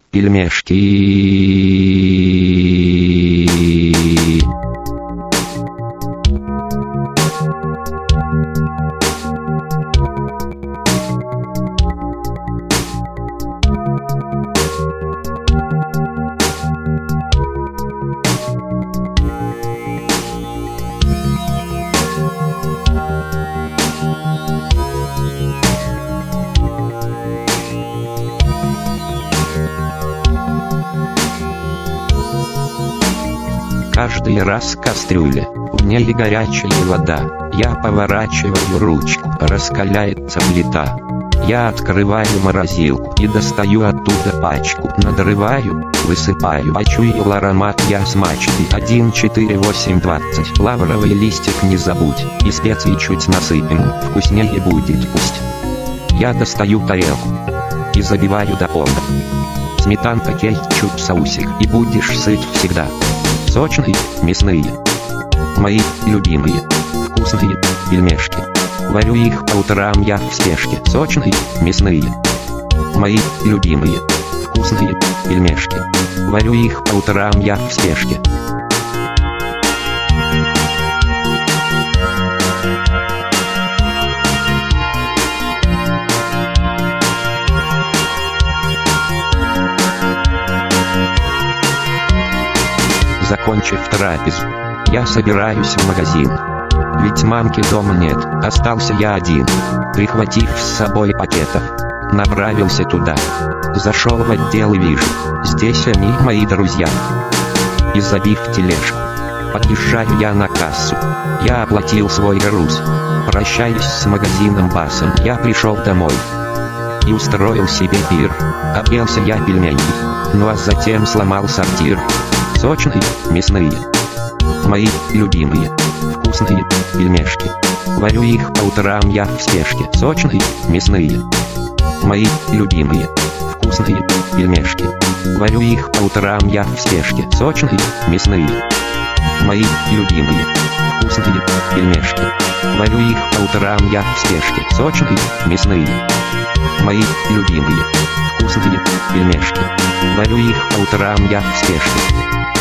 пельмешки. Каждый раз кастрюля, в ней горячая вода. Я поворачиваю ручку, раскаляется плита. Я открываю морозилку и достаю оттуда пачку. Надрываю, высыпаю, почуял аромат я с мачты. 1, 4, 8, 20. Лавровый листик не забудь, и специй чуть насыпем, вкуснее будет пусть. Я достаю тарелку и забиваю до полна. Сметанка, кетчуп, соусик, и будешь сыт всегда. Сочные, мясные, мои любимые, вкусные пельмешки. Варю их по утрам я в спешке. Сочные, мясные, мои любимые, вкусные пельмешки. Варю их по утрам я в спешке. Закончив трапезу, я собираюсь в магазин. Ведь мамки дома нет, остался я один. Прихватив с собой пакетов, направился туда. Зашел в отдел и вижу, здесь они мои друзья. И забив тележку, подъезжаю я на кассу. Я оплатил свой груз. Прощаюсь с магазином басом. Я пришел домой и устроил себе пир. Объелся я пельменей, ну а затем сломал сортир. Сочные, мясные, мои любимые, вкусные пельмешки. Варю их по утрам я в спешке. Сочные, мясные, мои любимые, вкусные пельмешки. Варю их по утрам я в спешке. Сочные, мясные, мои любимые, вкусные пельмешки. Варю их по утрам я в спешке. Сочные, мясные, мои любимые, вкусные пельмешки. Варю их по утрам я в спешке.